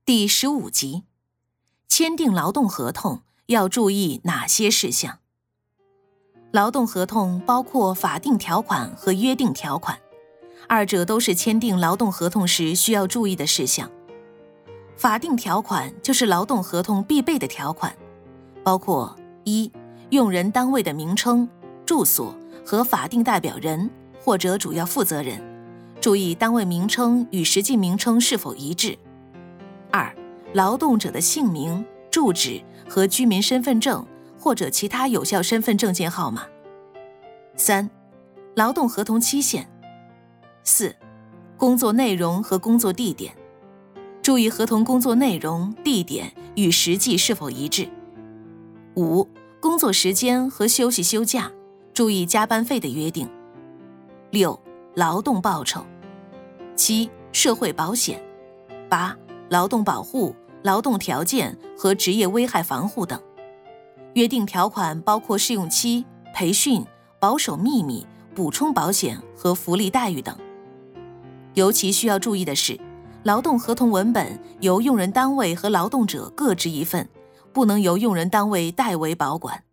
第15集，签订劳动合同要注意哪些事项？劳动合同包括法定条款和约定条款，二者都是签订劳动合同时需要注意的事项。法定条款就是劳动合同必备的条款，包括一、用人单位的名称、住所和法定代表人或者主要负责人，注意单位名称与实际名称是否一致。二、劳动者的姓名、住址和居民身份证或者其他有效身份证件号码。三、劳动合同期限。四、工作内容和工作地点，注意合同工作内容、地点与实际是否一致。五、工作时间和休息休假，注意加班费的约定。六、劳动报酬。七、社会保险。八、劳动保护、劳动条件和职业危害防护等。约定条款包括试用期、培训、保守秘密、补充保险和福利待遇等。尤其需要注意的是，劳动合同文本由用人单位和劳动者各执一份，不能由用人单位代为保管。